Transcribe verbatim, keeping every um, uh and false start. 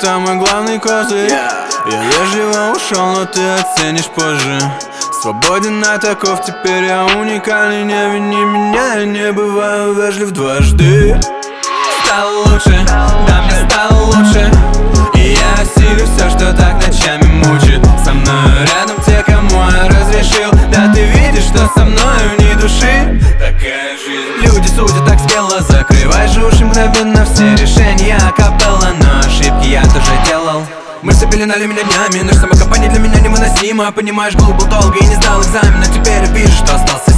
это мой главный козырь. Я вежливо ушел, но ты оценишь позже. Свободен от оков, теперь я уникальный. Не вини меня, я не бываю вежлив дважды. Стало лучше, да мне стало лучше. И я осилю все, что так ночами мучит. Со мной рядом те, кому я разрешил. Да ты видишь, что со мною ни души. Такая жизнь. Люди судят так смело, закрывай же уши мгновенно. Все решения акапелла, но ошибки я тоже делал. Мысли пеленали меня днями, но самокопание для меня невыносимо. Понимаешь, глуп был долго и не сдал экзамен, но теперь я вижу, что остался